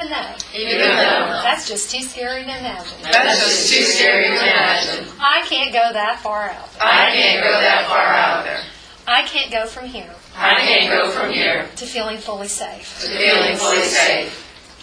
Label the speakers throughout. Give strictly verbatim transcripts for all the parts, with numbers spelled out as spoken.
Speaker 1: Even though.
Speaker 2: Even though.
Speaker 1: That's just too scary to imagine.
Speaker 2: That's just too scary to imagine.
Speaker 1: I can't go that far out there.
Speaker 2: I can't go that far out there.
Speaker 1: I can't go from here
Speaker 2: I can't go from here
Speaker 1: to feeling fully safe.
Speaker 2: to feeling fully safe.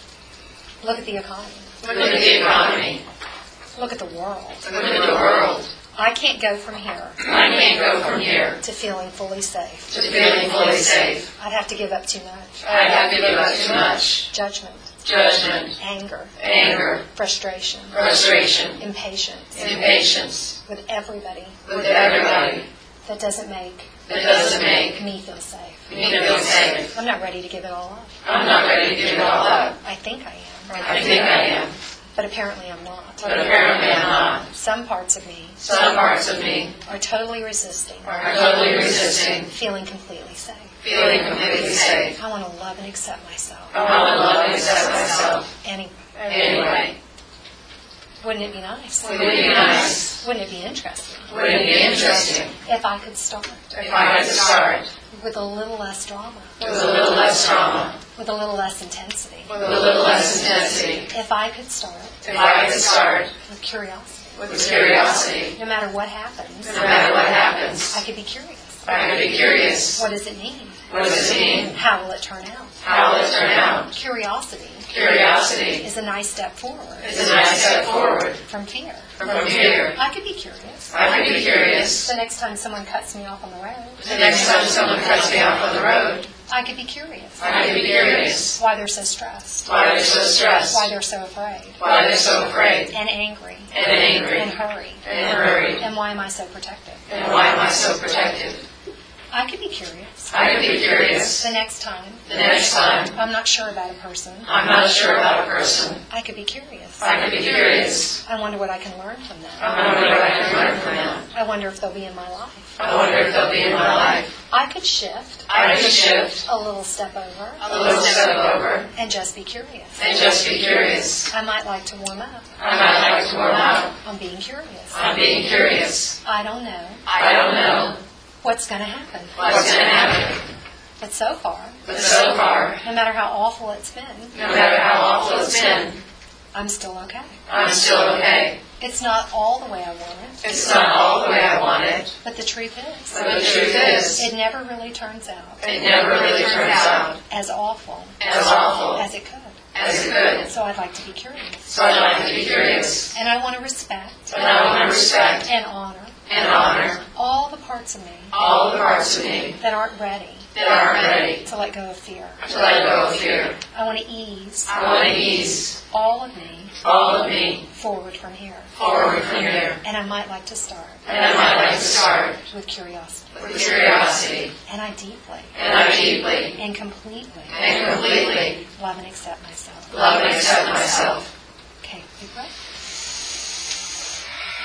Speaker 1: Look at the economy.
Speaker 2: Look at the economy.
Speaker 1: Look at the world.
Speaker 2: Look at the world.
Speaker 1: I can't go from here
Speaker 2: I can't go from here
Speaker 1: to feeling fully safe.
Speaker 2: to feeling fully safe.
Speaker 1: I'd have to give up too much.
Speaker 2: I'd have to give up too much.
Speaker 1: Judgment,
Speaker 2: Judgment,
Speaker 1: anger,
Speaker 2: anger,
Speaker 1: frustration,
Speaker 2: frustration,
Speaker 1: impatience
Speaker 2: impatience
Speaker 1: with everybody
Speaker 2: with everybody
Speaker 1: that doesn't make
Speaker 2: that doesn't make
Speaker 1: me feel safe.
Speaker 2: me feel safe.
Speaker 1: I'm not ready to give it all up.
Speaker 2: I'm not ready to give it all up.
Speaker 1: I think I am,
Speaker 2: I think I am,
Speaker 1: but apparently I'm not.
Speaker 2: but apparently I'm not.
Speaker 1: Some parts of me
Speaker 2: Some parts of me
Speaker 1: are totally resisting
Speaker 2: are totally resisting
Speaker 1: feeling completely safe.
Speaker 2: feeling completely safe.
Speaker 1: I want to love and accept myself
Speaker 2: I want to love and accept myself
Speaker 1: anyway.
Speaker 2: anyway.
Speaker 1: Wouldn't it be nice?
Speaker 2: Wouldn't it be nice?
Speaker 1: Wouldn't it be interesting
Speaker 2: Wouldn't it be interesting
Speaker 1: if I could start
Speaker 2: if I had to start
Speaker 1: with a little less drama,
Speaker 2: with a little less trauma,
Speaker 1: with a little less intensity?
Speaker 2: with a little less intensity?
Speaker 1: If I could start
Speaker 2: If I had to start
Speaker 1: with curiosity,
Speaker 2: with curiosity,
Speaker 1: no matter what happens,
Speaker 2: no matter what happens,
Speaker 1: I could be curious.
Speaker 2: I could be curious.
Speaker 1: What does it mean?
Speaker 2: What does it mean?
Speaker 1: How will it turn out?
Speaker 2: How will it turn out?
Speaker 1: Curiosity
Speaker 2: Curiosity
Speaker 1: is a nice step forward
Speaker 2: is a nice step forward
Speaker 1: from fear.
Speaker 2: from fear.
Speaker 1: I could be curious.
Speaker 2: I could be curious.
Speaker 1: The next time someone cuts me off on the road,
Speaker 2: The next time someone cuts me off on the road,
Speaker 1: I could be curious.
Speaker 2: I could be curious.
Speaker 1: Why they're so stressed.
Speaker 2: Why they're so stressed.
Speaker 1: Why they're so afraid.
Speaker 2: Why they're so afraid
Speaker 1: And angry.
Speaker 2: and angry
Speaker 1: And hurried.
Speaker 2: and hurried.
Speaker 1: And why am I so protective?
Speaker 2: And why am I so protective?
Speaker 1: I could be curious.
Speaker 2: I could be curious.
Speaker 1: The next time
Speaker 2: The next time
Speaker 1: I'm not sure about a person,
Speaker 2: I'm not sure about a person,
Speaker 1: I could be curious.
Speaker 2: I could be curious.
Speaker 1: I wonder what I can learn from them.
Speaker 2: I wonder what I can learn from them.
Speaker 1: I wonder if they'll be in my life.
Speaker 2: I wonder if they'll be in my life.
Speaker 1: I could shift
Speaker 2: I could shift
Speaker 1: a little step over
Speaker 2: a little step over
Speaker 1: and just be curious.
Speaker 2: and just be curious.
Speaker 1: I might like to warm up
Speaker 2: I might like to warm up.
Speaker 1: on being curious.
Speaker 2: I'm being curious.
Speaker 1: I don't know
Speaker 2: I don't know
Speaker 1: what's going to happen.
Speaker 2: what's going to happen.
Speaker 1: But so far,
Speaker 2: But so far,
Speaker 1: no matter how awful it's been,
Speaker 2: no matter how awful it's been,
Speaker 1: I'm still okay.
Speaker 2: I'm still okay.
Speaker 1: It's not all the way I want it,
Speaker 2: It's not all the way I want it,
Speaker 1: but the truth is,
Speaker 2: but the truth is,
Speaker 1: it never really turns out
Speaker 2: it never really turns out
Speaker 1: as awful
Speaker 2: as awful
Speaker 1: as it could.
Speaker 2: as it could.
Speaker 1: So I'd like to be curious.
Speaker 2: So I'd like to be curious.
Speaker 1: And I want to respect
Speaker 2: And I want to respect
Speaker 1: and honor
Speaker 2: and honor
Speaker 1: all the parts of me
Speaker 2: all the parts of me
Speaker 1: that aren't ready
Speaker 2: that aren't ready
Speaker 1: to let go of fear.
Speaker 2: to let go of fear.
Speaker 1: I want to ease
Speaker 2: I want to ease
Speaker 1: all of me
Speaker 2: all of me
Speaker 1: forward from here.
Speaker 2: forward from here.
Speaker 1: And I might like to start
Speaker 2: And I might like to start
Speaker 1: with curiosity.
Speaker 2: with curiosity.
Speaker 1: And I deeply
Speaker 2: And I deeply
Speaker 1: and completely
Speaker 2: and completely
Speaker 1: love and accept myself.
Speaker 2: love and accept myself.
Speaker 1: Okay, deep breath.